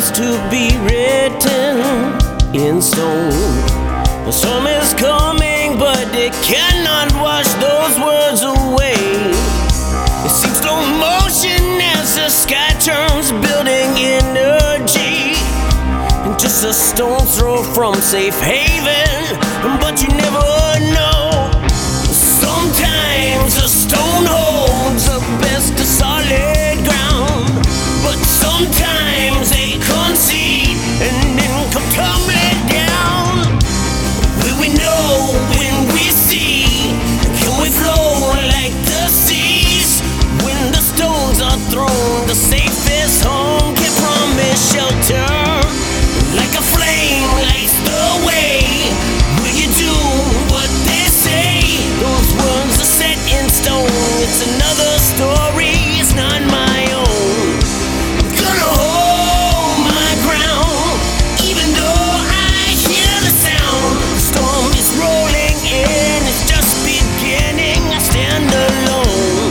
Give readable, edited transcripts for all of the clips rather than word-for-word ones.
used to be written in stone. The storm is coming, but it cannot wash those words away. It seems slow motion as the sky turns, building energy. And just a stone's throw from safe haven, but you never know. Sometimes a stone holds the best of solid ground, but sometimes they concede and then come tumbling down. Will we know when we see? Can we flow like the seas? When the stones are thrown, the safest home can promise shelter. Like a flame lights the way. Will you do what they say? Those words are set in stone. It's another story, it's not my own. I'm gonna hold my ground, even though I hear the sound. The storm is rolling in, it's just beginning. I stand alone.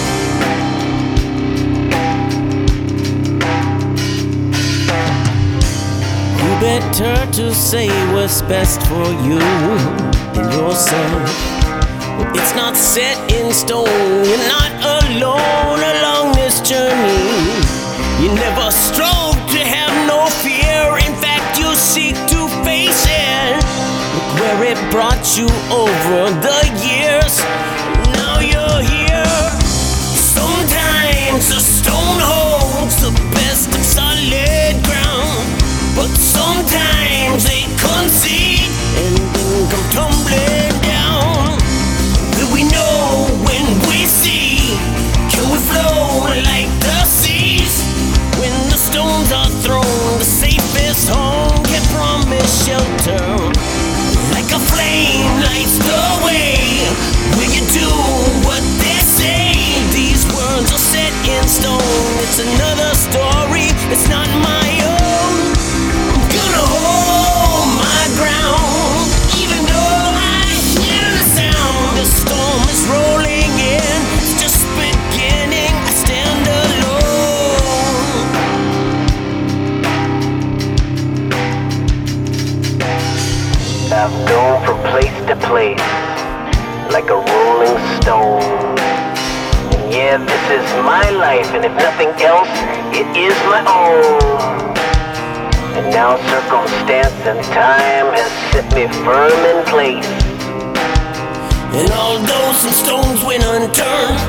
Who better to say what's best for you than yourself? It's not set in stone, you're not alone along this journey. You never strove to have no fear, in fact you seek to face it. Look where it brought you over the years, now you're here. Sometimes a stone holds the best of solid ground, but sometimes they concede and then come tumbling down. Will we know when we see? Can we flow like the seas? When the stones are thrown, the safest home can promise shelter. Like a flame lights the way. Will you do what they say? These words are set in stone. It's another story, it's not my own. I'm gonna hold my ground, even though I hear the sound. The storm is rolling in, it's just beginning. I stand alone. I've gone from place to place like a rolling stone. And yeah, this is my life, and if nothing else, it is my own. And now circumstance and time has set me firm in place. And although some stones went unturned,